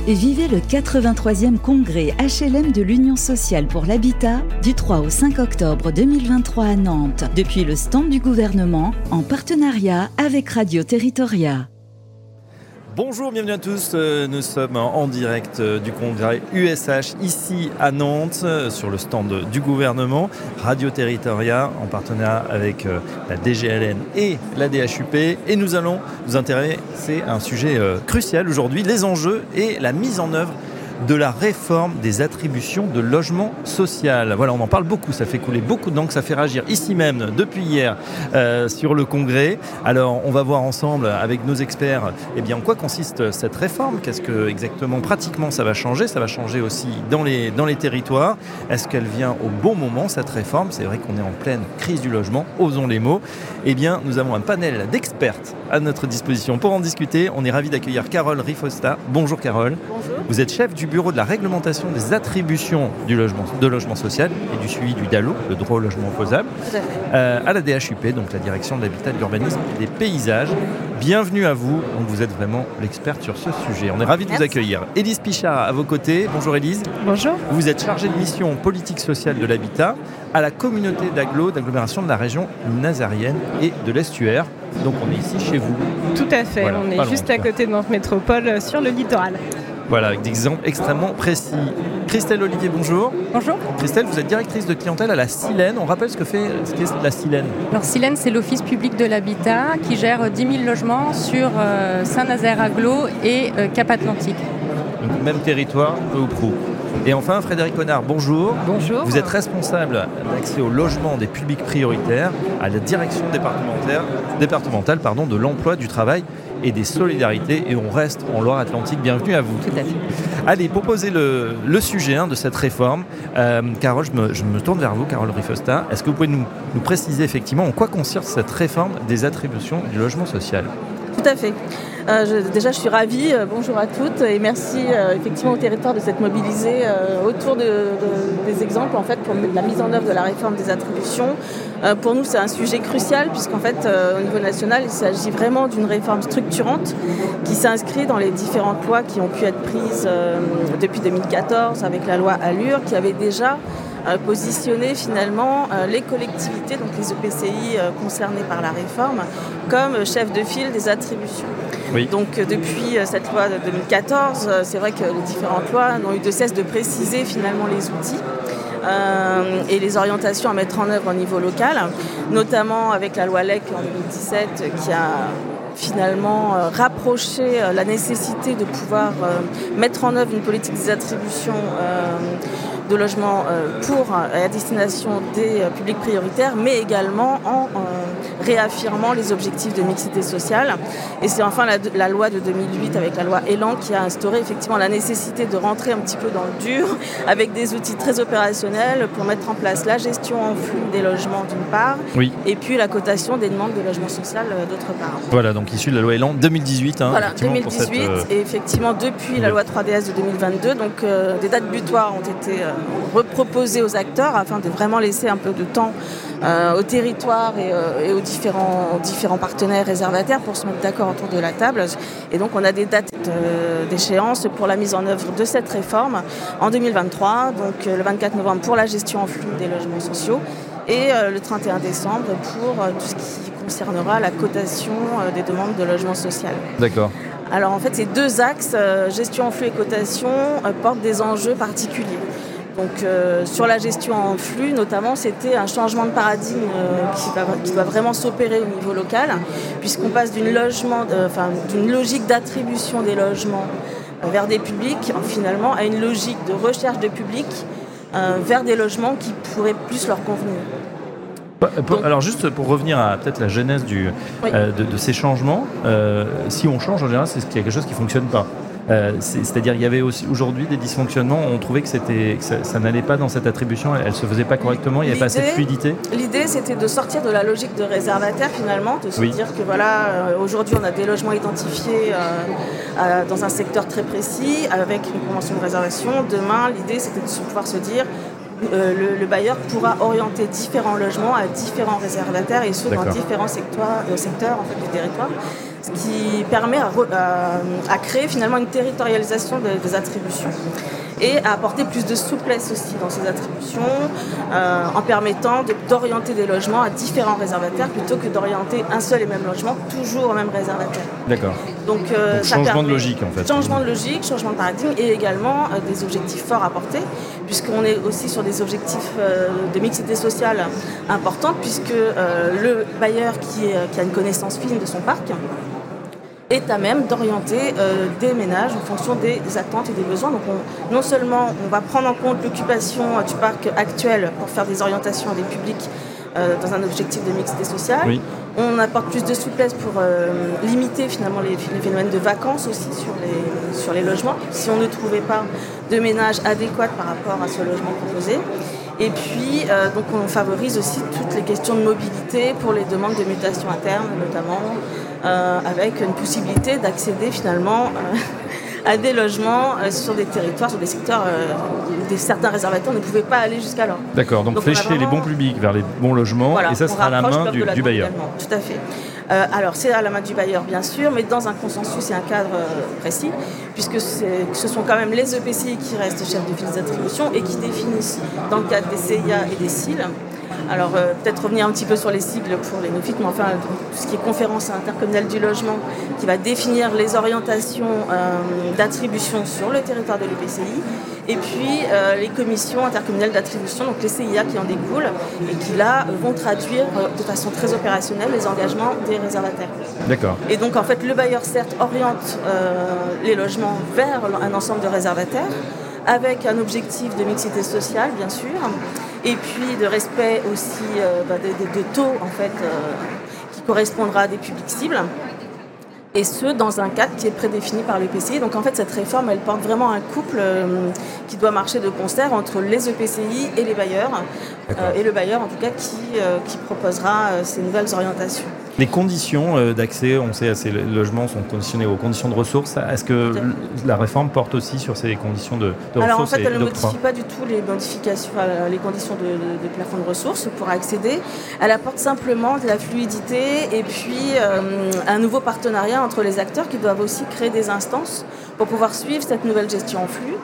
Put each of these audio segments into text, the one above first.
et vivez le 83e congrès HLM de l'Union sociale pour l'habitat du 3 au 5 octobre 2023 à Nantes, depuis le stand du gouvernement en partenariat avec Radio Territoria. Bonjour, bienvenue à tous. Nous sommes en direct du congrès USH ici à Nantes sur le stand du gouvernement, Radio Territoria en partenariat avec la DGLN et la DHUP. Et nous allons nous intéresser à un sujet crucial aujourd'hui, les enjeux et la mise en œuvre de la réforme des attributions de logement social. Voilà, on en parle beaucoup, ça fait couler beaucoup d'encre, ça fait réagir ici même depuis hier sur le congrès. Alors, on va voir ensemble avec nos experts en quoi consiste cette réforme, qu'est-ce que exactement pratiquement ça va changer aussi dans les territoires. Est-ce qu'elle vient au bon moment cette réforme? C'est vrai qu'on est en pleine crise du logement, osons les mots. Nous avons un panel d'expertes à notre disposition pour en discuter. On est ravis d'accueillir Carole Rifosta. Bonjour Carole. Bonjour. Vous êtes chef du bureau de la réglementation des attributions de logement social et du suivi du DALO, le droit au logement opposable, à la DHUP, donc la direction de l'habitat, de l'urbanisme et des paysages. Bienvenue à vous, donc vous êtes vraiment l'experte sur ce sujet. On est ravis de vous accueillir. Élise Pichard à vos côtés. Bonjour Élise. Bonjour. Vous êtes chargée de mission politique sociale de l'habitat à la communauté d'agglomération de la région nazarienne et de l'Estuaire. Donc on est ici chez vous. Tout à fait, voilà, on est juste à côté de Nantes Métropole sur le littoral. Voilà, avec des exemples extrêmement précis. Christelle Olivier, bonjour. Bonjour. Christelle, vous êtes directrice de clientèle à la Silène. On rappelle ce qu'est la Silène. Alors Silène, c'est l'Office public de l'habitat qui gère 10 000 logements sur Saint-Nazaire-Aglo et Cap-Atlantique. Donc, même territoire, peu ou prou. Et enfin, Frédéric Connard, bonjour. Bonjour. Vous êtes responsable d'accès au logement des publics prioritaires à la direction départementale de l'emploi, du travail et des solidarités. Et on reste en Loire-Atlantique. Bienvenue à vous. Tout à fait. Allez, pour poser le sujet de cette réforme, Carole, je me tourne vers vous, Carole Rifosta. Est-ce que vous pouvez nous préciser effectivement en quoi consiste cette réforme des attributions du logement social ? Tout à fait. Je suis ravie. Bonjour à toutes et merci effectivement au territoire de s'être mobilisé autour des exemples en fait pour la mise en œuvre de la réforme des attributions. Pour nous, c'est un sujet crucial puisqu'en fait, au niveau national, il s'agit vraiment d'une réforme structurante qui s'inscrit dans les différentes lois qui ont pu être prises depuis 2014 avec la loi Allure qui avait déjà positionner finalement les collectivités, donc les EPCI concernés par la réforme, comme chef de file des attributions. Oui. Donc depuis cette loi de 2014, c'est vrai que les différentes lois n'ont eu de cesse de préciser finalement les outils et les orientations à mettre en œuvre au niveau local, notamment avec la loi LEC en 2017 qui a finalement rapproché la nécessité de pouvoir mettre en œuvre une politique des attributions de logement à destination des publics prioritaires, mais également en réaffirmant les objectifs de mixité sociale. Et c'est enfin la loi de 2008 avec la loi Elan qui a instauré effectivement la nécessité de rentrer un petit peu dans le dur avec des outils très opérationnels pour mettre en place la gestion en flux des logements d'une part, et puis la cotation des demandes de logement social d'autre part. Voilà, donc issu de la loi Elan 2018. Voilà, 2018 et effectivement depuis la loi 3DS de 2022, donc des dates butoirs ont été reproposées aux acteurs afin de vraiment laisser un peu de temps au territoire et aux différents partenaires réservataires pour se mettre d'accord autour de la table. Et donc on a des dates d'échéance pour la mise en œuvre de cette réforme en 2023, donc le 24 novembre pour la gestion en flux des logements sociaux et le 31 décembre pour tout ce qui concernera la cotation des demandes de logement social. D'accord. Alors en fait ces deux axes, gestion en flux et cotation, portent des enjeux particuliers. Donc sur la gestion en flux, notamment, c'était un changement de paradigme qui va vraiment s'opérer au niveau local, puisqu'on passe d'une logique d'attribution des logements vers des publics, finalement, à une logique de recherche de publics vers des logements qui pourraient plus leur convenir. Alors juste pour revenir à peut-être la genèse de ces changements, si on change en général, c'est qu'il y a quelque chose qui ne fonctionne pas. C'est-à-dire qu'il y avait aussi aujourd'hui des dysfonctionnements, on trouvait que ça n'allait pas dans cette attribution, elle ne se faisait pas correctement, il n'y avait pas assez de fluidité. L'idée c'était de sortir de la logique de réservataire finalement, de se dire que voilà, aujourd'hui on a des logements identifiés dans un secteur très précis avec une convention de réservation. Demain l'idée c'était de pouvoir se dire le bailleur pourra orienter différents logements à différents réservataires et ce dans différents secteurs en fait, du territoire. ce qui permet à créer finalement une territorialisation des attributions et à apporter plus de souplesse aussi dans ces attributions en permettant d'orienter des logements à différents réservataires plutôt que d'orienter un seul et même logement toujours au même réservataire. D'accord. Donc changement de logique en fait. Changement de logique, changement de paradigme et également des objectifs forts à porter puisqu'on est aussi sur des objectifs de mixité sociale importante puisque le bailleur qui a une connaissance fine de son parc est à même d'orienter des ménages en fonction des attentes et des besoins. Donc non seulement on va prendre en compte l'occupation du parc actuel pour faire des orientations à des publics dans un objectif de mixité sociale. Oui. On apporte plus de souplesse pour limiter finalement les phénomènes de vacances aussi sur les logements, si on ne trouvait pas de ménage adéquat par rapport à ce logement proposé. Et puis, donc on favorise aussi toutes les questions de mobilité pour les demandes de mutation interne, notamment, avec une possibilité d'accéder finalement à des logements sur des territoires, sur des secteurs où certains réservataires ne pouvaient pas aller jusqu'alors. D'accord, donc flécher vraiment les bons publics vers les bons logements, voilà, et ça sera à la main du bailleur. Également. Tout à fait. Alors c'est à la main du bailleur bien sûr, mais dans un consensus et un cadre précis, puisque ce sont quand même les EPCI qui restent chefs de file des attributions et qui définissent dans le cadre des CIA et des CIL. Alors peut-être revenir un petit peu sur les sigles pour les néophytes, mais enfin tout ce qui est conférence intercommunale du logement qui va définir les orientations d'attribution sur le territoire de l'EPCI et puis les commissions intercommunales d'attribution, donc les CIA qui en découlent et qui là vont traduire de façon très opérationnelle les engagements des réservataires. D'accord. Et donc en fait le bailleur certes oriente les logements vers un ensemble de réservataires avec un objectif de mixité sociale bien sûr, et puis de respect aussi de taux en fait qui correspondra à des publics cibles, et ce dans un cadre qui est prédéfini par l'EPCI. Donc en fait cette réforme elle porte vraiment un couple qui doit marcher de concert entre les EPCI et les bailleurs, et le bailleur en tout cas qui proposera ces nouvelles orientations. Les conditions d'accès, on sait, à ces logements sont conditionnés aux conditions de ressources. Est-ce que la réforme porte aussi sur ces conditions de ressources? Alors en fait, elle ne modifie pas du tout les modifications, les conditions de plafond de ressources pour accéder. Elle apporte simplement de la fluidité et puis un nouveau partenariat entre les acteurs qui doivent aussi créer des instances pour pouvoir suivre cette nouvelle gestion en flux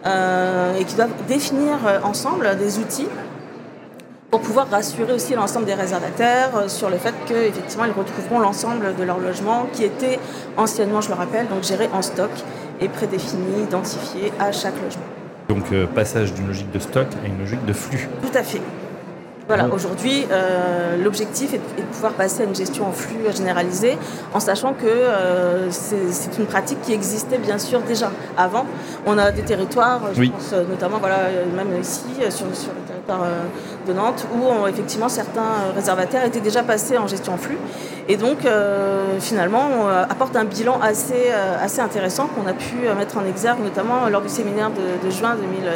et qui doivent définir ensemble des outils pour pouvoir rassurer aussi l'ensemble des réservataires sur le fait qu'effectivement ils retrouveront l'ensemble de leur logement qui était anciennement, je le rappelle, donc géré en stock et prédéfini, identifié à chaque logement. Donc passage d'une logique de stock à une logique de flux. Tout à fait. Voilà, aujourd'hui, l'objectif est de pouvoir passer à une gestion en flux généralisée, en sachant que c'est une pratique qui existait bien sûr déjà avant. On a des territoires, je pense notamment, même ici, sur le territoire de Nantes, où effectivement certains réservataires étaient déjà passés en gestion en flux. Et donc, finalement, on apporte un bilan assez intéressant qu'on a pu mettre en exergue, notamment lors du séminaire de juin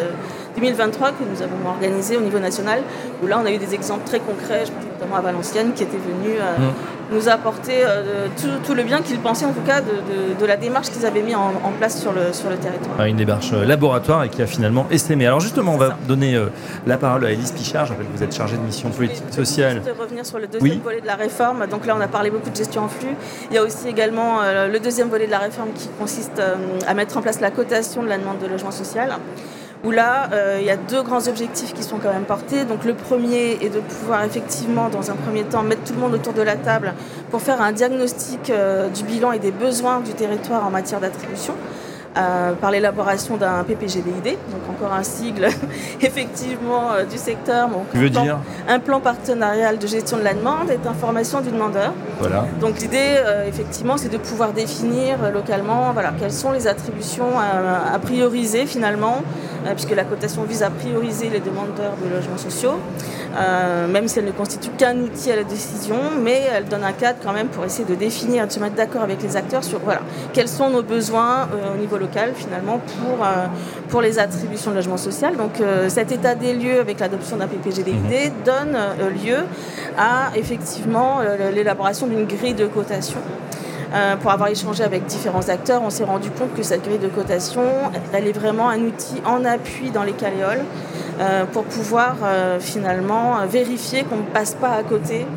2023 que nous avons organisé au niveau national, où là on a eu des exemples très concrets, je pense notamment à Valenciennes, qui était venu nous apporter tout le bien qu'ils pensaient en tout cas de la démarche qu'ils avaient mis en place sur le territoire. Une démarche laboratoire et qui a finalement essaimé. Alors justement, on va donner la parole à Élise Pichard. Je rappelle que vous êtes chargée de mission politique sociale. Je vais revenir sur le deuxième volet de la réforme. Donc là, on a parlé beaucoup de gestion en flux. Il y a aussi également le deuxième volet de la réforme qui consiste à mettre en place la cotation de la demande de logement social, où là, il y a deux grands objectifs qui sont quand même portés. Donc le premier est de pouvoir effectivement, dans un premier temps, mettre tout le monde autour de la table pour faire un diagnostic du bilan et des besoins du territoire en matière d'attribution, par l'élaboration d'un PPGDID, donc encore un sigle effectivement du secteur. Donc un plan partenarial de gestion de la demande et d'information du demandeur. Voilà. Donc l'idée, effectivement, c'est de pouvoir définir localement quelles sont les attributions à prioriser finalement, puisque la cotation vise à prioriser les demandeurs de logements sociaux, même si elle ne constitue qu'un outil à la décision, mais elle donne un cadre quand même pour essayer de définir, de se mettre d'accord avec les acteurs sur quels sont nos besoins au niveau local finalement pour les attributions de logement social. Donc cet état des lieux avec l'adoption d'un PPGDID donne lieu à effectivement l'élaboration d'une grille de cotation. Pour avoir échangé avec différents acteurs, on s'est rendu compte que cette grille de cotation, elle est vraiment un outil en appui dans les caléoles pour pouvoir finalement vérifier qu'on ne passe pas à côté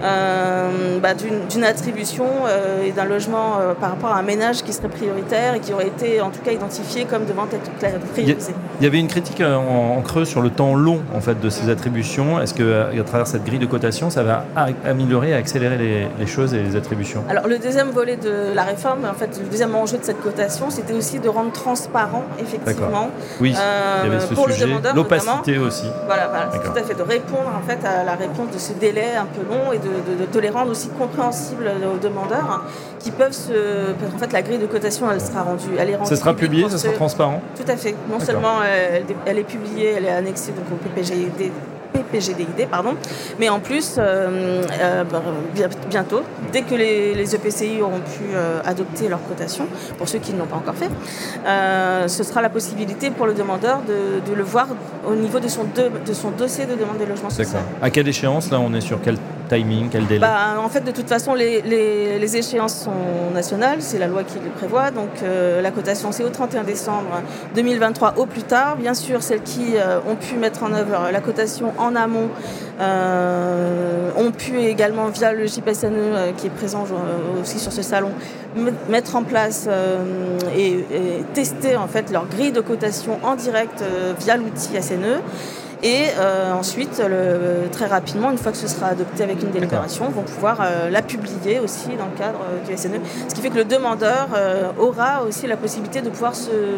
d'une attribution et d'un logement par rapport à un ménage qui serait prioritaire et qui aurait été en tout cas identifié comme devant être priorisé. Il y avait une critique en creux sur le temps long en fait, de ces attributions. Est-ce qu'à travers cette grille de cotation, ça va améliorer et accélérer les choses et les attributions ? Alors le deuxième volet de la réforme, en fait, le deuxième enjeu de cette cotation, c'était aussi de rendre transparent effectivement oui, il y avait ce pour sujet, le demandeur, l'opacité aussi. Voilà, tout à fait, de répondre en fait à la réponse de ce délai un peu long et de les rendre aussi compréhensibles aux demandeurs qui peuvent parce qu'en fait la grille de cotation elle sera rendue, elle est rendue. Ça sera publié, ça sera transparent. Tout à fait. Non seulement elle est publiée, elle est annexée donc au PPGDID, mais en plus, bientôt, dès que les EPCI auront pu adopter leur cotation, pour ceux qui ne l'ont pas encore fait, ce sera la possibilité pour le demandeur de le voir au niveau de son dossier de demande de logement social. D'accord. À quelle échéance, là, on est sur quel timing, quel délai ? En fait, de toute façon, les échéances sont nationales, c'est la loi qui le prévoit, donc la cotation, c'est au 31 décembre 2023 au plus tard. Bien sûr, celles qui ont pu mettre en œuvre la cotation en amont ont pu également, via le JPSNE qui est présent aussi sur ce salon, mettre en place et tester en fait leur grille de cotation en direct via l'outil SNE. Et ensuite, très rapidement, une fois que ce sera adopté avec une délibération, vont pouvoir la publier aussi dans le cadre du SNE. Ce qui fait que le demandeur aura aussi la possibilité de pouvoir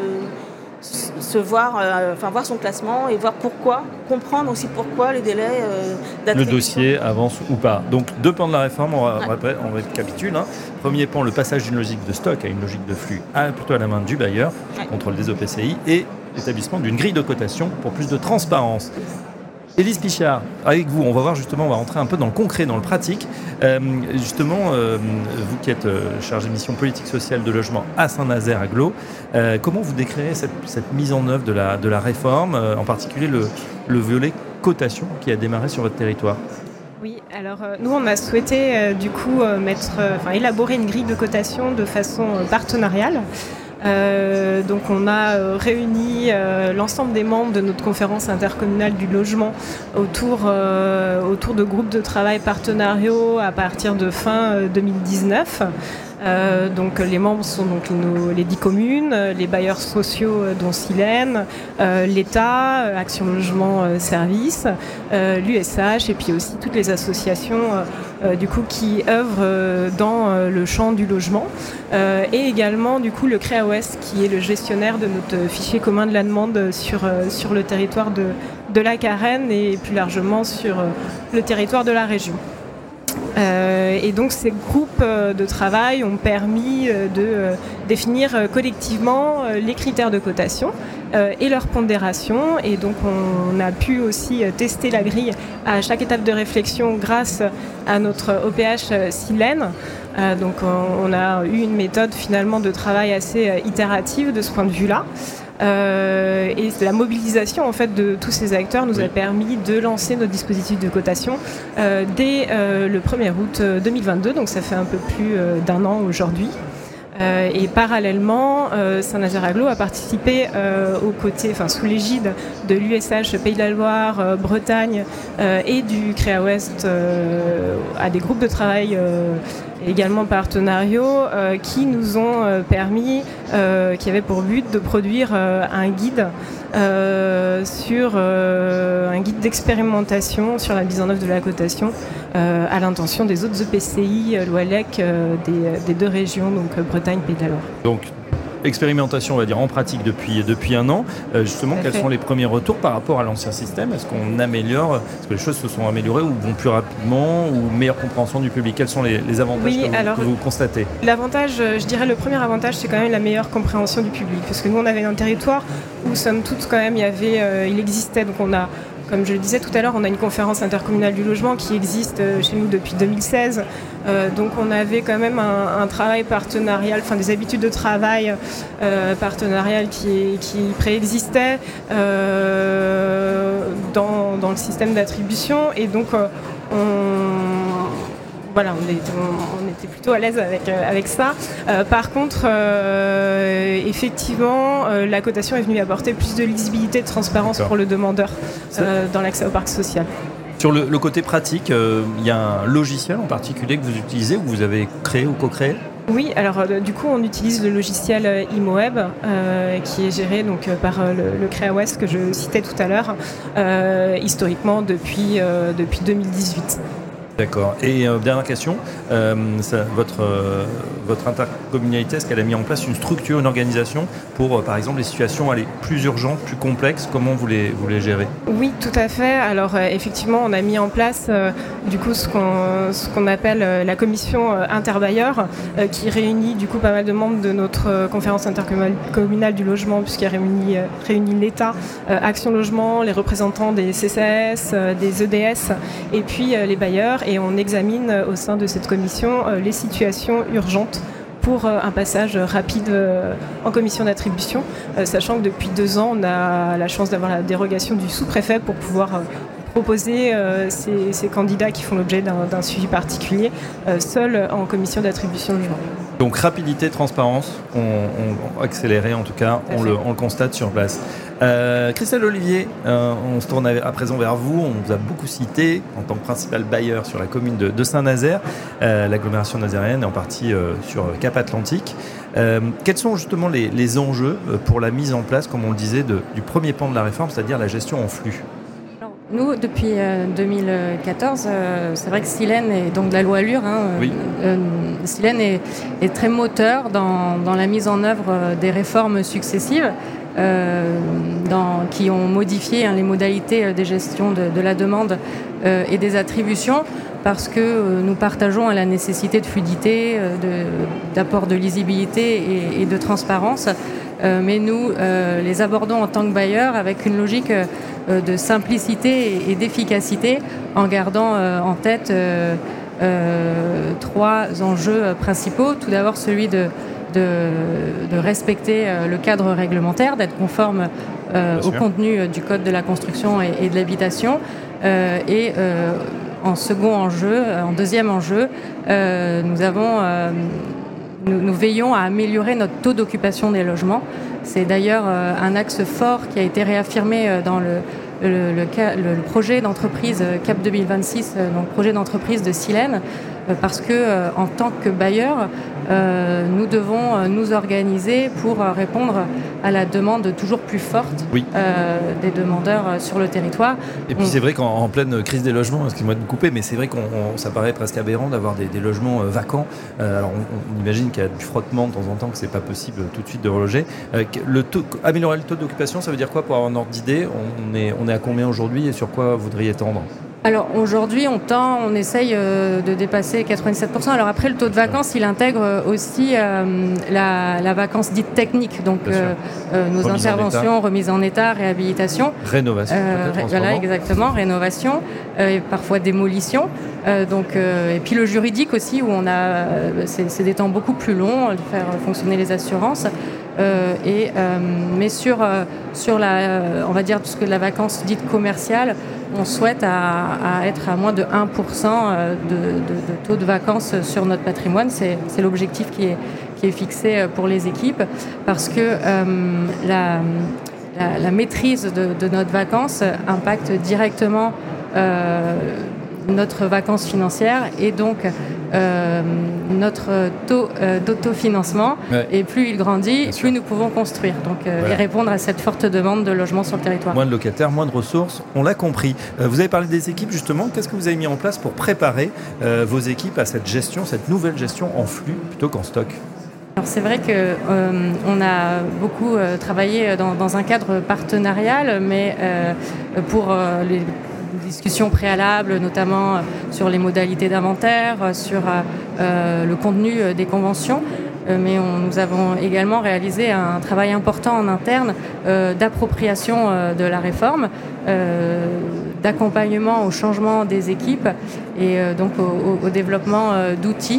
voir son classement et voir comprendre aussi pourquoi les délais d'attribution. Le dossier avance ou pas. Donc, 2 pans de la réforme, on récapitule. Premier pan, le passage d'une logique de stock à une logique de flux, plutôt à la main du bailleur, contrôle des OPCI, et l'établissement d'une grille de cotation pour plus de transparence. Élise Pichard, avec vous, on va rentrer un peu dans le concret, dans le pratique. Vous qui êtes chargée de mission politique sociale de logement à Saint-Nazaire Agglo, comment vous décrivez cette mise en œuvre de la réforme, en particulier le volet cotation qui a démarré sur votre territoire ? Oui, alors nous on a souhaité élaborer une grille de cotation de façon partenariale. Donc on a réuni l'ensemble des membres de notre conférence intercommunale du logement autour de groupes de travail partenariaux à partir de fin 2019. Donc les membres sont donc les 10 communes, les bailleurs sociaux dont Silène, l'État, Action Logement Service, l'USH et puis aussi toutes les associations qui œuvrent dans le champ du logement et également le CREA-Ouest qui est le gestionnaire de notre fichier commun de la demande sur le territoire de la Carène et plus largement sur le territoire de la région. Et donc ces groupes de travail ont permis de définir collectivement les critères de cotation et leur pondération. Et donc on a pu aussi tester la grille à chaque étape de réflexion grâce à notre OPH Silène. Donc on a eu une méthode finalement de travail assez itérative de ce point de vue-là. Et la mobilisation en fait de tous ces acteurs nous a permis de lancer notre dispositif de cotation dès le 1er août 2022, donc ça fait un peu plus d'un an aujourd'hui. Et parallèlement, Saint-Nazaire Agglo a participé sous l'égide de l'USH Pays de la Loire, Bretagne et du CREA-Ouest à des groupes de travail également partenariaux qui nous ont permis, qui avaient pour but de produire un guide un guide d'expérimentation sur la mise en œuvre de la cotation à l'intention des autres EPCI, l'OALEC des 2 régions, donc Bretagne, Pays de la Loire. Donc, expérimentation, on va dire, en pratique depuis un an. Quels sont les premiers retours par rapport à l'ancien système ? Est-ce qu'on améliore ? Est-ce que les choses se sont améliorées ou vont plus rapidement ou meilleure compréhension du public ? Quels sont les avantages que vous constatez ? L'avantage, je dirais le premier avantage, c'est quand même la meilleure compréhension du public. Parce que nous, on avait un territoire où, somme toute, quand même, il existait. Donc on a, comme je le disais tout à l'heure, on a une conférence intercommunale du logement qui existe chez nous depuis 2016. Donc on avait quand même un travail partenarial, des habitudes de travail partenarial qui préexistaient dans le système d'attribution. Et donc on était plutôt à l'aise avec ça. Par contre, effectivement, la cotation est venue apporter plus de lisibilité et de transparence pour le demandeur dans l'accès au parc social. Sur le côté pratique, il y a un logiciel en particulier que vous utilisez ou que vous avez créé ou co-créé ? Oui, alors du coup on utilise le logiciel ImoWeb qui est géré donc par le CréaWest que je citais tout à l'heure, historiquement depuis 2018. D'accord. Et dernière question, votre intercommunalité, est-ce qu'elle a mis en place une structure, une organisation pour, par exemple, les situations plus urgentes, plus complexes? Comment vous les gérez? Oui, tout à fait. Alors effectivement, on a mis en place du coup ce qu'on appelle la commission interbailleurs qui réunit du coup pas mal de membres de notre conférence intercommunale du logement puisqu'elle réunit l'État, Action Logement, les représentants des CCAS, des EDS et puis les bailleurs. Et on examine au sein de cette commission les situations urgentes pour un passage rapide en commission d'attribution, sachant que depuis 2 ans, on a la chance d'avoir la dérogation du sous-préfet pour pouvoir proposer ces candidats qui font l'objet d'un suivi particulier seuls en commission d'attribution logement. Donc rapidité, transparence, on accéléré en tout cas, on le constate sur place. Christelle Olivier, on se tourne à présent vers vous. On vous a beaucoup cité en tant que principal bailleur sur la commune de Saint-Nazaire, l'agglomération nazérienne et en partie sur Cap Atlantique. Quels sont justement les enjeux pour la mise en place, comme on le disait, du premier pan de la réforme, c'est-à-dire la gestion en flux? Nous, depuis 2014, c'est vrai que Silène est donc de la loi Allure. Oui. Silène est très moteur dans la mise en œuvre des réformes successives qui ont modifié les modalités de gestion de la demande et des attributions parce que nous partageons la nécessité de fluidité, d'apport de lisibilité et de transparence. Mais nous les abordons en tant que bailleurs avec une logique de simplicité et d'efficacité en gardant en tête 3 enjeux principaux. Tout d'abord celui de respecter le cadre réglementaire, d'être conforme au contenu du Code de la construction et de l'habitation. En deuxième enjeu, nous veillons à améliorer notre taux d'occupation des logements. C'est d'ailleurs un axe fort qui a été réaffirmé dans le projet d'entreprise CAP 2026, donc projet d'entreprise de Silène, parce que en tant que bailleur, nous devons nous organiser pour répondre à la demande toujours plus forte des demandeurs sur le territoire. Et puis c'est vrai qu'en pleine crise des logements, excusez-moi de me couper, mais c'est vrai ça paraît presque aberrant d'avoir des logements vacants. Alors on imagine qu'il y a du frottement de temps en temps, que c'est pas possible tout de suite de reloger. Améliorer le taux d'occupation, ça veut dire quoi pour avoir un ordre d'idée? On est à combien aujourd'hui et sur quoi vous voudriez tendre? Alors aujourd'hui, on essaye de dépasser 97%. Alors après, le taux de vacances, il intègre aussi la vacance dite technique, donc nos interventions, remise en état, réhabilitation. Rénovation, voilà, exactement, rénovation, et parfois démolition. Et puis le juridique aussi, où c'est des temps beaucoup plus longs de faire fonctionner les assurances. Mais sur on va dire tout ce que la vacance dite commerciale, on souhaite à être à moins de 1% de taux de vacances sur notre patrimoine. C'est l'objectif qui est fixé pour les équipes, parce que la maîtrise de notre vacance impacte directement notre vacance financière et donc notre taux d'autofinancement. Et plus il grandit, plus nous pouvons construire et répondre à cette forte demande de logement sur le territoire. Moins de locataires, moins de ressources, on l'a compris. Vous avez parlé des équipes justement, qu'est-ce que vous avez mis en place pour préparer vos équipes à cette nouvelle gestion en flux plutôt qu'en stock? Alors c'est vrai qu'on a beaucoup travaillé dans un cadre partenarial, mais pour les discussions préalables, notamment sur les modalités d'inventaire, sur le contenu des conventions. Mais nous avons également réalisé un travail important en interne d'appropriation de la réforme, d'accompagnement au changement des équipes et donc au développement d'outils.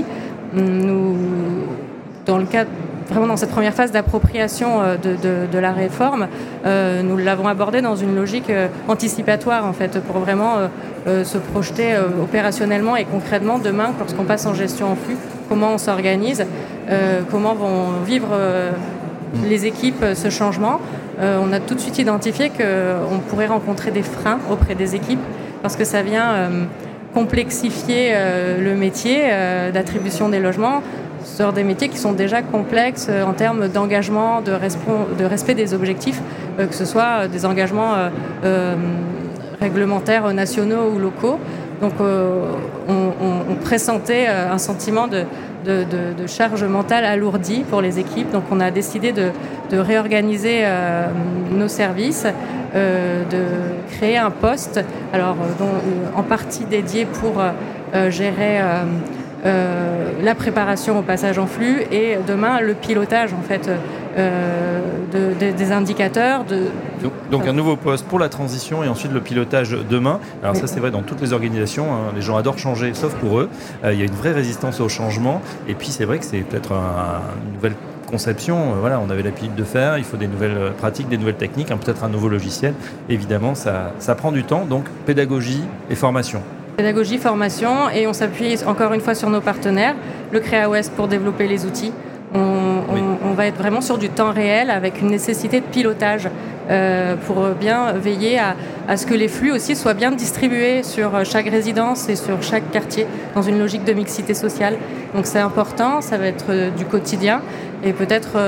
Dans cette première phase d'appropriation de la réforme, nous l'avons abordée dans une logique anticipatoire en fait, pour vraiment se projeter opérationnellement et concrètement demain, lorsqu'on passe en gestion en flux, comment on s'organise, comment vont vivre les équipes ce changement. On a tout de suite identifié qu'on pourrait rencontrer des freins auprès des équipes parce que ça vient complexifier le métier d'attribution des logements sur des métiers qui sont déjà complexes en termes d'engagement, de respect des objectifs, que ce soit des engagements réglementaires nationaux ou locaux. Donc on pressentait un sentiment de charge mentale alourdie pour les équipes. Donc on a décidé de réorganiser nos services, de créer un poste, en partie dédié pour gérer la préparation au passage en flux et demain le pilotage en fait des indicateurs. Donc un nouveau poste pour la transition et ensuite le pilotage demain. Alors ça c'est vrai dans toutes les organisations, hein, les gens adorent changer sauf pour eux. Il y a une vraie résistance au changement et puis c'est vrai que c'est peut-être une nouvelle conception. Voilà, on avait l'habitude de faire, il faut des nouvelles pratiques, des nouvelles techniques, hein, peut-être un nouveau logiciel. Évidemment ça prend du temps, donc pédagogie et formation. Pédagogie, formation, et on s'appuie encore une fois sur nos partenaires, le Créa Ouest pour développer les outils. On va être vraiment sur du temps réel avec une nécessité de pilotage pour bien veiller à ce que les flux aussi soient bien distribués sur chaque résidence et sur chaque quartier dans une logique de mixité sociale. Donc c'est important, ça va être du quotidien et peut-être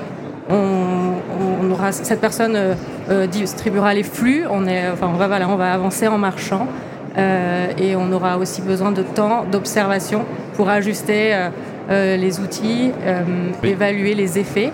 on aura, cette personne distribuera les flux, on va avancer en marchant. Et on aura aussi besoin de temps d'observation pour ajuster les outils, évaluer les effets.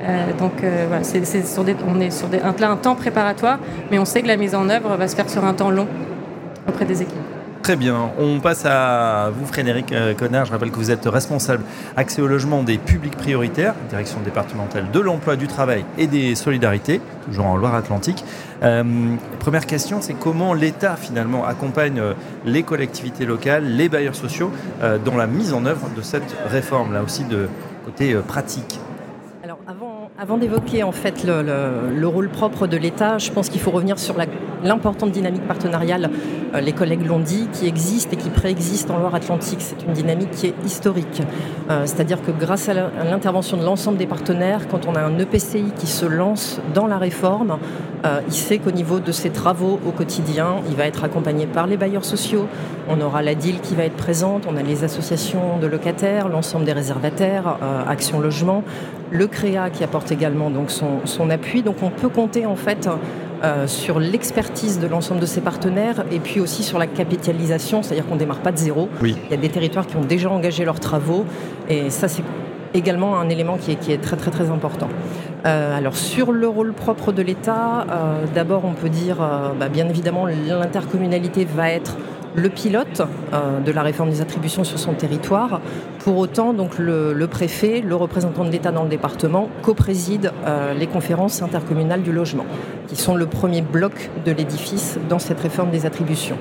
Voilà, on est sur un temps préparatoire, mais on sait que la mise en œuvre va se faire sur un temps long auprès des équipes. Très bien. On passe à vous, Frédéric Connard. Je rappelle que vous êtes responsable accès au logement des publics prioritaires, direction départementale de l'emploi, du travail et des solidarités, toujours en Loire-Atlantique. Première question, c'est comment l'État finalement accompagne les collectivités locales, les bailleurs sociaux dans la mise en œuvre de cette réforme, là aussi de côté pratique. Alors avant d'évoquer en fait le rôle propre de l'État, je pense qu'il faut revenir sur l'importante dynamique partenariale, les collègues l'ont dit, qui existe et qui préexiste en Loire-Atlantique. C'est une dynamique qui est historique. C'est-à-dire que grâce à l'intervention de l'ensemble des partenaires, quand on a un EPCI qui se lance dans la réforme, il sait qu'au niveau de ses travaux au quotidien, il va être accompagné par les bailleurs sociaux. On aura la DIL qui va être présente, on a les associations de locataires, l'ensemble des réservataires, Action Logement, le CREA qui apporte également donc son appui. Donc on peut compter en fait sur l'expertise de l'ensemble de ces partenaires et puis aussi sur la capitalisation, c'est-à-dire qu'on ne démarre pas de zéro. Oui. Il y a des territoires qui ont déjà engagé leurs travaux et ça c'est également un élément qui est très très très important. Alors sur le rôle propre de l'État, d'abord on peut dire bien évidemment l'intercommunalité va être le pilote de la réforme des attributions sur son territoire. Pour autant, donc, le préfet, le représentant de l'État dans le département, co-préside les conférences intercommunales du logement, qui sont le premier bloc de l'édifice dans cette réforme des attributions.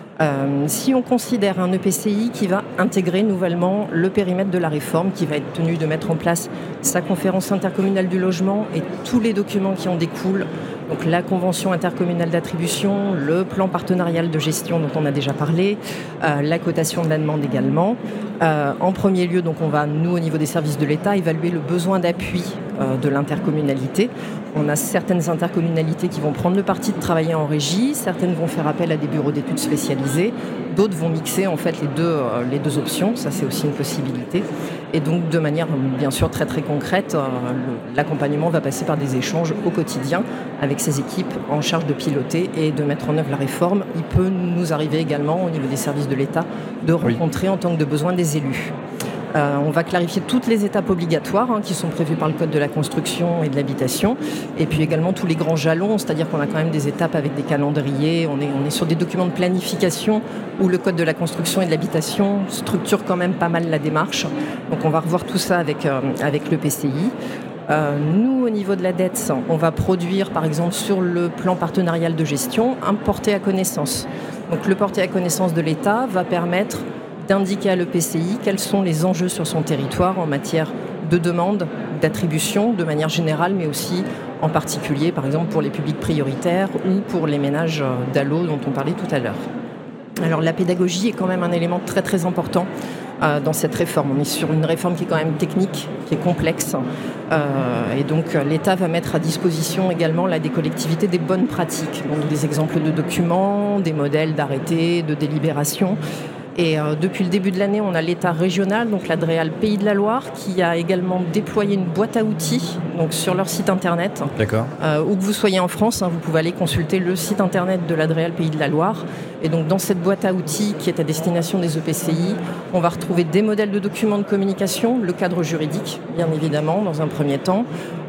Si on considère un EPCI qui va intégrer nouvellement le périmètre de la réforme, qui va être tenu de mettre en place sa conférence intercommunale du logement et tous les documents qui en découlent, donc la convention intercommunale d'attribution, le plan partenarial de gestion dont on a déjà parlé, la cotation de la demande également. En premier lieu, donc on va, nous, au niveau des services de l'État, évaluer le besoin d'appui de l'intercommunalité. On a certaines intercommunalités qui vont prendre le parti de travailler en régie, certaines vont faire appel à des bureaux d'études spécialisés, d'autres vont mixer en fait les deux options, ça c'est aussi une possibilité. Et donc de manière bien sûr très très concrète, l'accompagnement va passer par des échanges au quotidien avec ces équipes en charge de piloter et de mettre en œuvre la réforme. Il peut nous arriver également au niveau des services de l'État de rencontrer en tant que de besoin des élus. On va clarifier toutes les étapes obligatoires qui sont prévues par le Code de la construction et de l'habitation et puis également tous les grands jalons, c'est-à-dire qu'on a quand même des étapes avec des calendriers, on est sur des documents de planification où le Code de la construction et de l'habitation structure quand même pas mal la démarche. Donc on va revoir tout ça avec le PCI. Nous, au niveau de la dette, on va produire, par exemple, sur le plan partenarial de gestion, un porté à connaissance. Donc le porté à connaissance de l'État va permettre d'indiquer à l'EPCI quels sont les enjeux sur son territoire en matière de demande, d'attribution de manière générale, mais aussi en particulier, par exemple, pour les publics prioritaires ou pour les ménages d'ALO dont on parlait tout à l'heure. Alors la pédagogie est quand même un élément très très important dans cette réforme. On est sur une réforme qui est quand même technique, qui est complexe. Et donc l'État va mettre à disposition également là, des collectivités des bonnes pratiques. Donc des exemples de documents, des modèles d'arrêtés, de délibérations. Et depuis le début de l'année, on a l'État régional, donc l'Adréal Pays de la Loire, qui a également déployé une boîte à outils donc sur leur site internet. D'accord. Où que vous soyez en France, vous pouvez aller consulter le site internet de l'Adréal Pays de la Loire. Et donc dans cette boîte à outils qui est à destination des EPCI, on va retrouver des modèles de documents de communication, le cadre juridique, bien évidemment, dans un premier temps,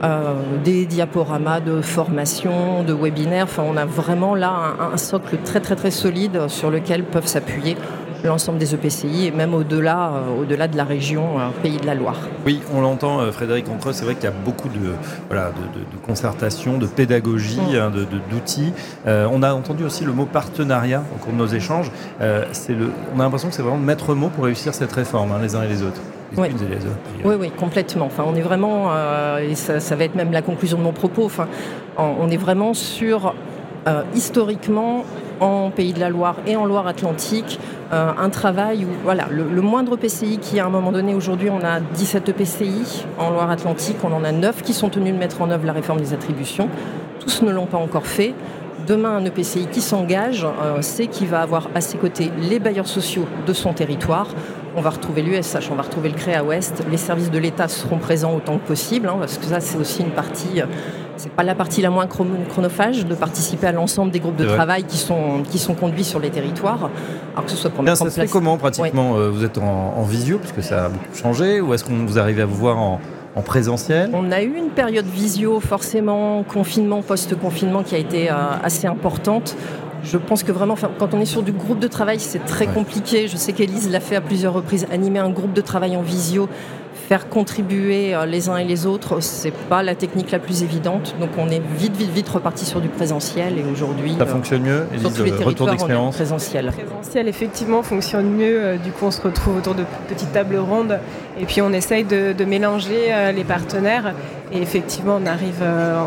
des diaporamas de formation, de webinaires. Enfin, on a vraiment là un socle très très très solide sur lequel peuvent s'appuyer l'ensemble des EPCI et même au-delà de la région Pays de la Loire. Oui, on l'entend, Frédéric Ancreux, c'est vrai qu'il y a beaucoup de concertation, de pédagogie, d'outils. On a entendu aussi le mot partenariat au cours de nos échanges. On a l'impression que c'est vraiment le maître mot pour réussir cette réforme, les uns et les autres. Oui. Oui, complètement. Enfin, on est vraiment, et ça va être même la conclusion de mon propos, enfin, on est vraiment sur, historiquement, en Pays de la Loire et en Loire-Atlantique, un travail où voilà, le moindre EPCI qui à un moment donné, aujourd'hui on a 17 EPCI en Loire-Atlantique, on en a 9 qui sont tenus de mettre en œuvre la réforme des attributions, tous ne l'ont pas encore fait. Demain, un EPCI qui s'engage, c'est qu'il va avoir à ses côtés les bailleurs sociaux de son territoire. On va retrouver l'USH, on va retrouver le CREA Ouest, les services de l'État seront présents autant que possible, parce que ça c'est aussi une partie, c'est pas la partie la moins chronophage de participer à l'ensemble des groupes de travail qui sont conduits sur les territoires. Alors que ce soit pour mettre en place. Ça se fait comment pratiquement? Vous êtes en visio, puisque ça a beaucoup changé, ou est-ce que vous arrivez à vous voir en présentiel? On a eu une période visio, forcément, confinement, post-confinement, qui a été assez importante. Je pense que vraiment, quand on est sur du groupe de travail, c'est très compliqué. Je sais qu'Élise l'a fait à plusieurs reprises, animer un groupe de travail en visio, faire contribuer les uns et les autres, c'est pas la technique la plus évidente. Donc on est vite reparti sur du présentiel et aujourd'hui... Ça fonctionne mieux, Élise, sur tous les retour territoires, d'expérience. Présentiel. Présentiel, effectivement, fonctionne mieux. Du coup, on se retrouve autour de petites tables rondes et puis on essaye de mélanger les partenaires. Et effectivement, on arrive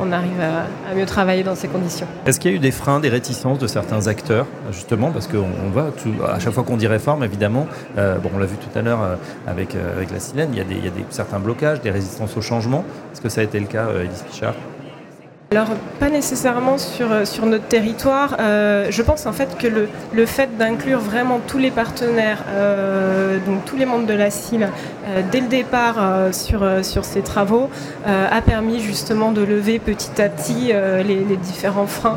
à mieux travailler dans ces conditions. Est-ce qu'il y a eu des freins, des réticences de certains acteurs, justement, parce qu'on voit, à chaque fois qu'on dit réforme, évidemment, on l'a vu tout à l'heure avec la Silène, il y a certains blocages, des résistances au changement. Est-ce que ça a été le cas, Élise Pichard ? Alors, pas nécessairement sur notre territoire. Je pense en fait que le fait d'inclure vraiment tous les partenaires, donc tous les membres de la CIL, dès le départ sur ces travaux, a permis justement de lever petit à petit les différents freins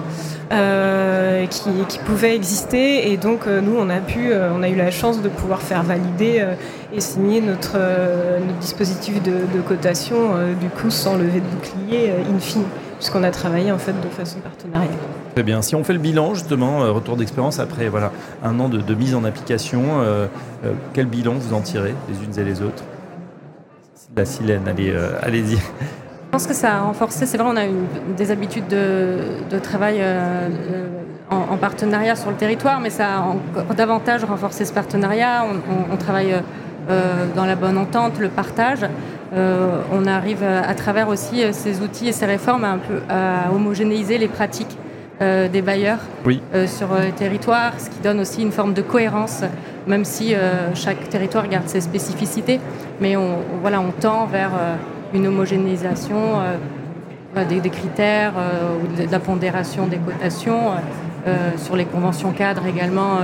qui pouvaient exister. Et donc, nous, on a eu la chance de pouvoir faire valider et signer notre dispositif de cotation, du coup, sans lever de bouclier, in fine. Puisqu'on a travaillé en fait de façon partenariale. Très bien. Si on fait le bilan justement, retour d'expérience après un an de mise en application, quel bilan vous en tirez les unes et les autres? La Silène, allez-y. Je pense que ça a renforcé, c'est vrai, on a eu des habitudes de travail en partenariat sur le territoire, mais ça a encore davantage renforcé ce partenariat. On travaille dans la bonne entente, le partage. On arrive à travers aussi ces outils et ces réformes à homogénéiser les pratiques des bailleurs sur les territoires, ce qui donne aussi une forme de cohérence, même si chaque territoire garde ses spécificités. Mais on tend vers une homogénéisation des critères, de la pondération des cotations, sur les conventions cadres également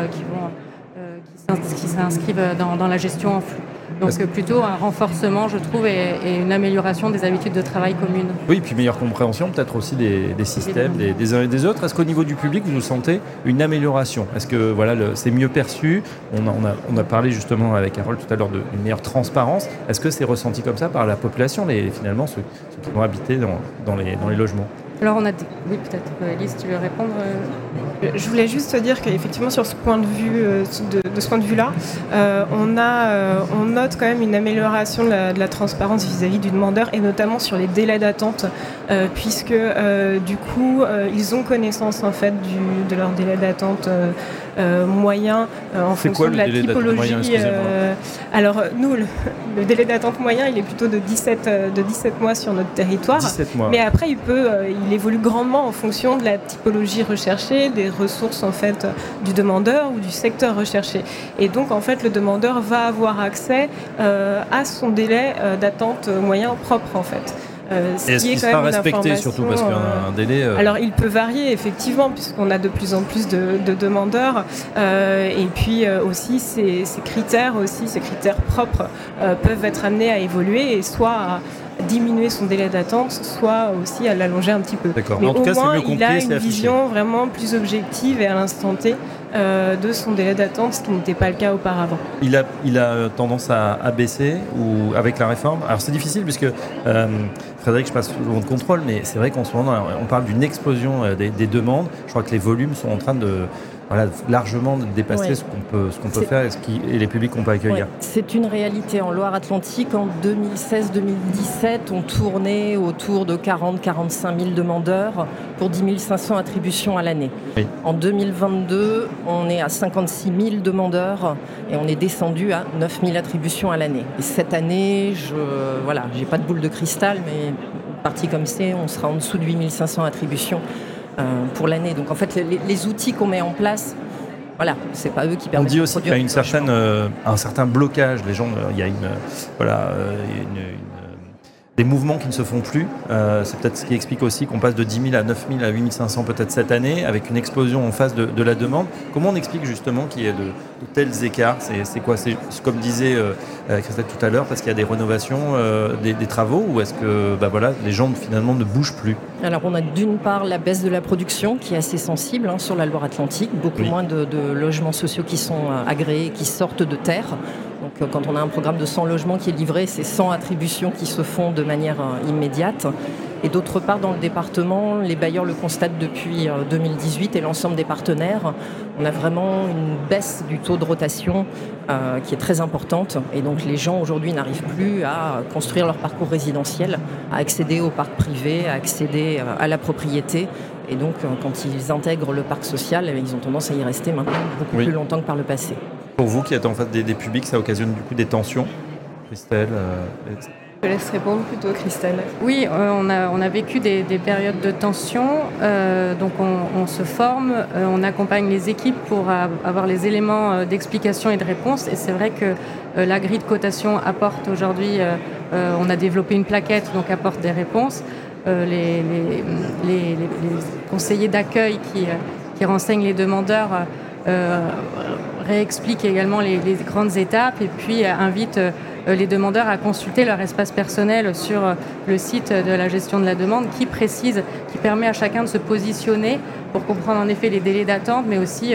qui s'inscrivent dans la gestion en flux. Donc plutôt un renforcement, je trouve, et une amélioration des habitudes de travail communes. Oui, puis meilleure compréhension peut-être aussi des systèmes des uns et des autres. Est-ce qu'au niveau du public, vous sentez une amélioration? Est-ce que c'est mieux perçu? On a parlé justement avec Harold tout à l'heure d'une meilleure transparence. Est-ce que c'est ressenti comme ça par la population, finalement ceux qui vont habiter dans les logements? Alors oui, peut-être, Élise, tu veux répondre? Je voulais juste te dire qu'effectivement sur ce point de vue, de ce point de vue-là, on note quand même une amélioration de la transparence vis-à-vis du demandeur et notamment sur les délais d'attente, puisque du coup ils ont connaissance en fait de leur délai d'attente moyen en fonction de la typologie. Alors nous, le délai d'attente moyen, il est plutôt de 17 mois sur notre territoire. 17 mois. Mais après, il il évolue grandement en fonction de la typologie recherchée, des ressources en fait du demandeur ou du secteur recherché. Et donc en fait le demandeur va avoir accès à son délai d'attente moyen propre en fait. Est-ce qu'il sera respecté surtout parce qu'il y a un délai Alors il peut varier effectivement puisqu'on a de plus en plus de demandeurs et puis aussi ces critères propres peuvent être amenés à évoluer et soit à diminuer son délai d'attente, soit aussi à l'allonger un petit peu. D'accord. Mais en tout au cas, moins, c'est mieux compris, il a une vision vraiment plus objective et à l'instant T de son délai d'attente, ce qui n'était pas le cas auparavant. Il a tendance à baisser ou avec la réforme. Alors c'est difficile puisque Frédéric, je passe souvent de contrôle, mais c'est vrai qu'en ce moment, on parle d'une explosion des demandes. Je crois que les volumes sont en train de largement dépasser ce qu'on peut faire et les publics qu'on peut accueillir. Ouais. C'est une réalité. En Loire-Atlantique, en 2016-2017, on tournait autour de 40-45 000 demandeurs pour 10 500 attributions à l'année. Oui. En 2022, on est à 56 000 demandeurs et on est descendu à 9 000 attributions à l'année. Et cette année, j'ai pas de boule de cristal, mais parti comme c'est, on sera en dessous de 8 500 attributions pour l'année. Donc en fait, les outils qu'on met en place, c'est pas eux qui permettent. On dit aussi qu'il y a un certain blocage. Les gens, il y a des mouvements qui ne se font plus. C'est peut-être ce qui explique aussi qu'on passe de 10 000 à 9 000 à 8 500 peut-être cette année, avec une explosion en face de la demande. Comment on explique justement qu'il y ait de tels écarts ? C'est quoi ? C'est comme disait Christelle tout à l'heure, parce qu'il y a des rénovations, des travaux, ou est-ce que les gens finalement ne bougent plus ? Alors on a d'une part la baisse de la production qui est assez sensible sur la Loire-Atlantique, beaucoup moins de logements sociaux qui sont agréés, qui sortent de terre. Donc quand on a un programme de 100 logements qui est livré, c'est 100 attributions qui se font de manière immédiate. Et d'autre part, dans le département, les bailleurs le constatent depuis 2018 et l'ensemble des partenaires. On a vraiment une baisse du taux de rotation qui est très importante. Et donc les gens aujourd'hui n'arrivent plus à construire leur parcours résidentiel, à accéder au parc privé, à accéder à la propriété. Et donc quand ils intègrent le parc social, ils ont tendance à y rester maintenant beaucoup plus longtemps que par le passé. Pour vous qui êtes en fait des publics, ça occasionne du coup des tensions, Christelle Je laisse répondre plutôt Christelle. Oui, on a vécu des périodes de tension, donc on se forme, on accompagne les équipes pour avoir les éléments d'explication et de réponse. Et c'est vrai que la grille de cotation apporte aujourd'hui, on a développé une plaquette, donc apporte des réponses. Les conseillers d'accueil qui renseignent les demandeurs réexpliquent également les grandes étapes et puis invitent les demandeurs à consulter leur espace personnel sur le site de la gestion de la demande qui permet à chacun de se positionner pour comprendre en effet les délais d'attente, mais aussi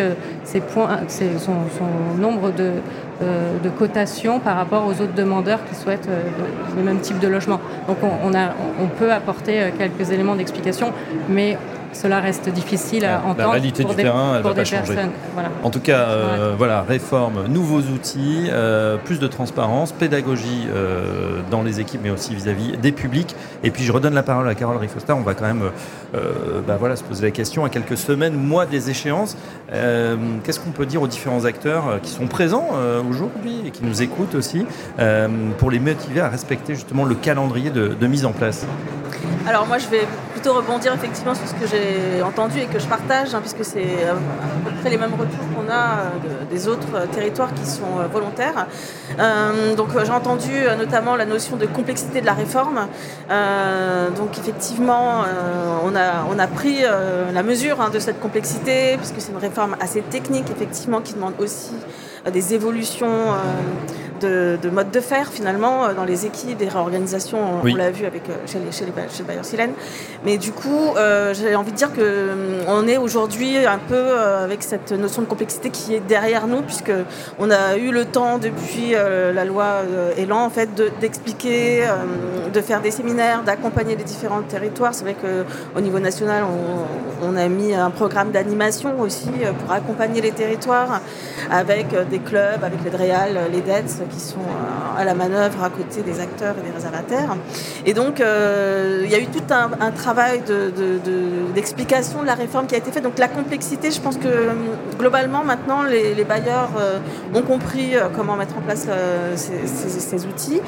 son nombre de cotations par rapport aux autres demandeurs qui souhaitent le même type de logement. Donc on peut apporter quelques éléments d'explication, mais cela reste difficile à entendre. La réalité du terrain, elle va pas changer. Voilà. En tout cas, réforme, nouveaux outils, plus de transparence, pédagogie dans les équipes, mais aussi vis-à-vis des publics. Et puis je redonne la parole à Carole Riefenstahl. On va quand même se poser la question à quelques semaines, mois des échéances. Qu'est-ce qu'on peut dire aux différents acteurs qui sont présents aujourd'hui et qui nous écoutent aussi pour les motiver à respecter justement le calendrier de mise en place ? Alors moi je vais plutôt rebondir effectivement sur ce que j'ai entendu et que je partage, puisque c'est à peu près les mêmes retours qu'on a des autres territoires qui sont volontaires. Donc j'ai entendu notamment la notion de complexité de la réforme. Donc effectivement on a pris la mesure de cette complexité, puisque c'est une réforme assez technique effectivement qui demande aussi des évolutions de mode de faire finalement dans les équipes, des réorganisations, on l'a vu chez le bailleur Silène. Mais du coup, j'ai envie de dire qu'on est aujourd'hui un peu avec cette notion de complexité qui est derrière nous, puisqu'on a eu le temps depuis la loi Elan en fait, d'expliquer, de faire des séminaires, d'accompagner les différents territoires. C'est vrai qu'au niveau national, on a mis un programme d'animation aussi pour accompagner les territoires avec des clubs, avec les DREAL, les DETS qui sont à la manœuvre à côté des acteurs et des réservataires. Et donc, il y a eu tout un travail d'explication de la réforme qui a été fait. Donc, la complexité, je pense que globalement, maintenant, les bailleurs ont compris comment mettre en place ces outils.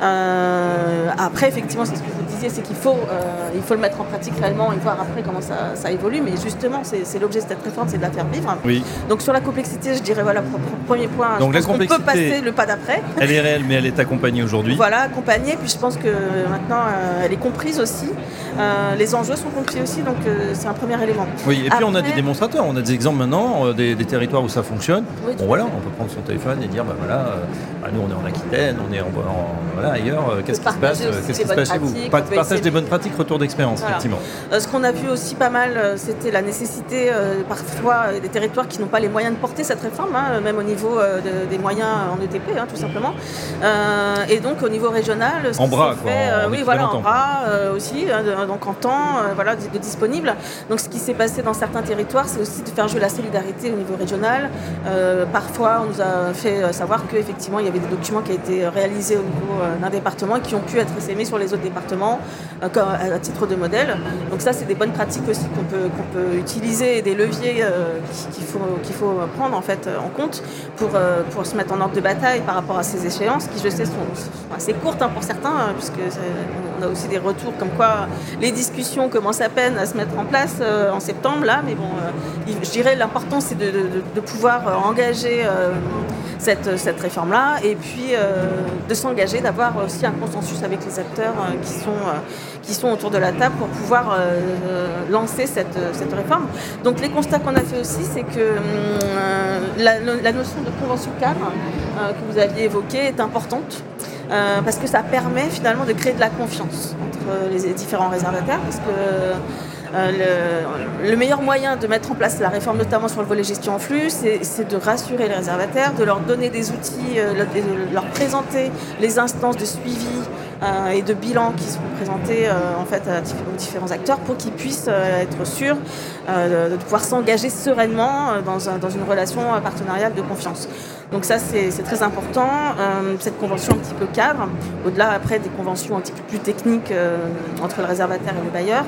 Après, effectivement, c'est ce que vous disiez, c'est qu'il faut le mettre en pratique réellement et voir après comment ça évolue. Mais justement, c'est l'objet de cette réforme, c'est de la faire vivre. Oui. Donc, sur la complexité, je dirais, voilà, premier point, donc, on peut passer le pas d'après. Elle est réelle, mais elle est accompagnée aujourd'hui. Voilà, accompagnée. Puis je pense que maintenant, elle est comprise aussi. Les enjeux sont compris aussi, donc c'est un premier élément. Oui, et puis on a des démonstrateurs, on a des exemples maintenant, des territoires où ça fonctionne. Oui, bon voilà, on peut prendre son téléphone et dire, nous on est en Aquitaine, on est ailleurs, qu'est-ce qui se passe chez vous? Partage des bonnes pratiques, retour d'expérience, voilà. Effectivement. Ce qu'on a vu aussi pas mal, c'était la nécessité, parfois, des territoires qui n'ont pas les moyens de porter cette réforme, même au niveau des moyens en ETP, tout simplement. Et donc au niveau régional, en bras, en bras aussi, donc en temps, de disponible. Donc ce qui s'est passé dans certains territoires, c'est aussi de faire jouer la solidarité au niveau régional. Parfois, on nous a fait savoir qu'effectivement, il y avait des documents qui ont été réalisés au niveau d'un département et qui ont pu être essaimés sur les autres départements à titre de modèle. Donc ça, c'est des bonnes pratiques aussi qu'on peut utiliser et des leviers qu'il faut prendre en fait en compte pour se mettre en ordre de bataille par rapport à ces échéances qui, je sais, sont assez courtes pour certains, puisque on a aussi des retours comme quoi les discussions commencent à peine à se mettre en place en septembre là, mais bon, je dirais l'important c'est de pouvoir engager cette réforme-là et puis de s'engager, d'avoir aussi un consensus avec les acteurs qui sont autour de la table pour pouvoir lancer cette réforme. Donc les constats qu'on a fait aussi, c'est que la notion de convention cadre que vous aviez évoquée est importante. Parce que ça permet finalement de créer de la confiance entre les différents réservataires, parce que le meilleur moyen de mettre en place la réforme, notamment sur le volet gestion en flux, c'est de rassurer les réservataires, de leur donner des outils, de leur présenter les instances de suivi et de bilan qui seront présentées aux différents acteurs pour qu'ils puissent être sûrs de pouvoir s'engager sereinement dans une relation partenariale de confiance. Donc ça, c'est très important, cette convention un petit peu cadre, au-delà après des conventions un petit peu plus techniques entre le réservataire et le bailleur.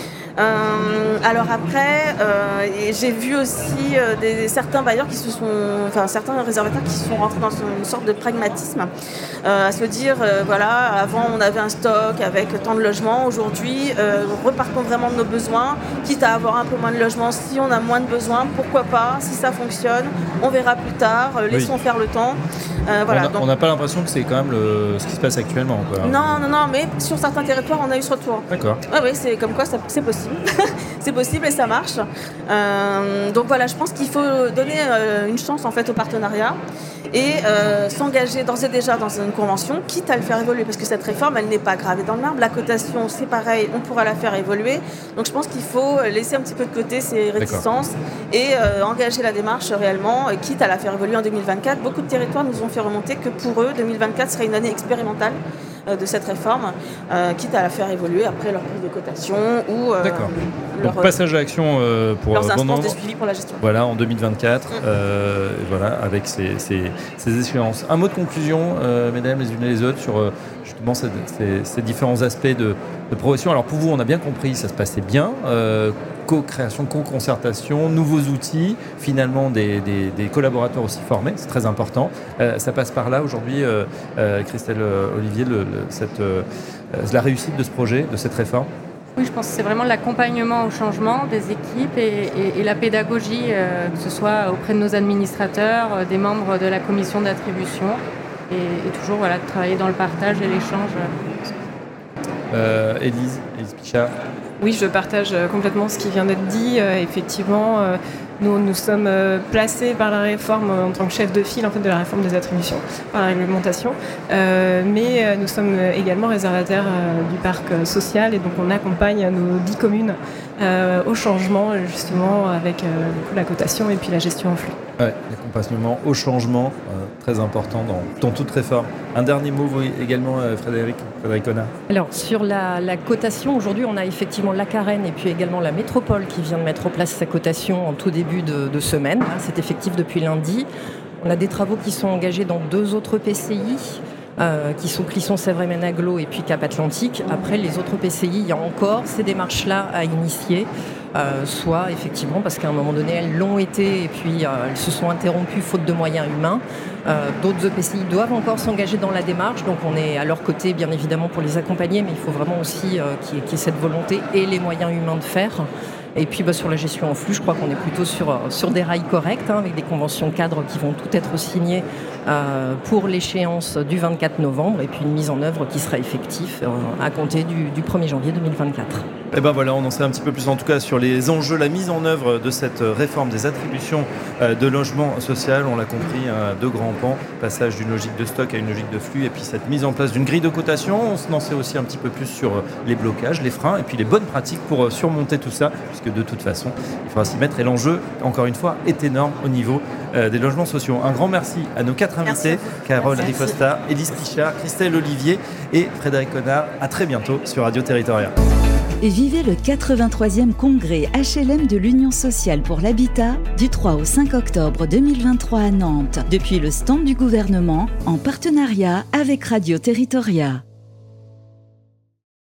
Alors après, j'ai vu aussi certains bailleurs certains réservataires qui se sont rentrés dans une sorte de pragmatisme, à se dire, avant on avait un stock avec tant de logements, aujourd'hui repartons vraiment de nos besoins, quitte à avoir un peu moins de logements, si on a moins de besoins, pourquoi pas, si ça fonctionne, on verra plus tard, laissons faire le temps. On n'a pas l'impression que c'est quand même ce qui se passe actuellement, quoi. Non, mais sur certains territoires on a eu ce retour. D'accord. Oui, c'est comme quoi c'est possible. C'est possible et ça marche. Donc voilà, je pense qu'il faut donner une chance en fait au partenariat et s'engager d'ores et déjà dans une convention, quitte à le faire évoluer, parce que cette réforme, elle n'est pas gravée dans le marbre. La cotation, c'est pareil, on pourra la faire évoluer. Donc je pense qu'il faut laisser un petit peu de côté ces réticences et engager la démarche réellement, quitte à la faire évoluer en 2024. Beaucoup de territoires nous ont fait remonter que pour eux, 2024 serait une année expérimentale de cette réforme, quitte à la faire évoluer après leur prise de cotation ou leur passage à l'action pour leurs instances de suivi pour la gestion. Voilà, en 2024, avec ces échéances. Un mot de conclusion, mesdames les unes et les autres, sur justement ces différents aspects de progression. Alors pour vous, on a bien compris, ça se passait bien. Co-création, co-concertation, nouveaux outils, finalement des collaborateurs aussi formés, c'est très important. Ça passe par là aujourd'hui, Christelle Olivier, la réussite de ce projet, de cette réforme. Oui, je pense que c'est vraiment l'accompagnement au changement des équipes et la pédagogie, que ce soit auprès de nos administrateurs, des membres de la commission d'attribution, et toujours de travailler dans le partage et l'échange. Élise Pichard. Oui, je partage complètement ce qui vient d'être dit. Effectivement, nous sommes placés par la réforme en tant que chef de file de la réforme des attributions, par la réglementation. Mais nous sommes également réservataires du parc social et donc on accompagne nos 10 communes au changement, justement, avec la cotation et puis la gestion en flux. Ouais, l'accompagnement au changement, très important dans toute réforme. Un dernier mot, vous également, Frédéric Connard. Alors, sur la cotation, aujourd'hui, on a effectivement la Carène et puis également la métropole qui vient de mettre en place sa cotation en tout début de semaine. C'est effectif depuis lundi. On a des travaux qui sont engagés dans 2 autres PCI, qui sont Clisson, Sèvres, Maine Agglo et puis Cap-Atlantique. Après, les autres PCI, il y a encore ces démarches-là à initier, soit effectivement parce qu'à un moment donné, elles l'ont été et puis elles se sont interrompues faute de moyens humains. D'autres EPCI doivent encore s'engager dans la démarche, donc on est à leur côté bien évidemment pour les accompagner, mais il faut vraiment aussi qu'il y ait cette volonté et les moyens humains de faire. Et puis sur la gestion en flux, je crois qu'on est plutôt sur des rails corrects, avec des conventions cadres qui vont toutes être signées pour l'échéance du 24 novembre et puis une mise en œuvre qui sera effective à compter du 1er janvier 2024. Et ben voilà, on en sait un petit peu plus en tout cas sur les enjeux, la mise en œuvre de cette réforme des attributions de logement social. On l'a compris, 2 grands pans, passage d'une logique de stock à une logique de flux et puis cette mise en place d'une grille de cotation. On en sait aussi un petit peu plus sur les blocages, les freins et puis les bonnes pratiques pour surmonter tout ça, puisque de toute façon, il faudra s'y mettre et l'enjeu, encore une fois, est énorme au niveau des logements sociaux. Un grand merci à nos 4 invités, Carole Ricosta, Élise Pichard, Christelle Olivier et Frédéric Connard. À très bientôt sur Radio Territoria. Et vivez le 83e congrès HLM de l'Union sociale pour l'habitat du 3 au 5 octobre 2023 à Nantes, depuis le stand du gouvernement, en partenariat avec Radio Territoria.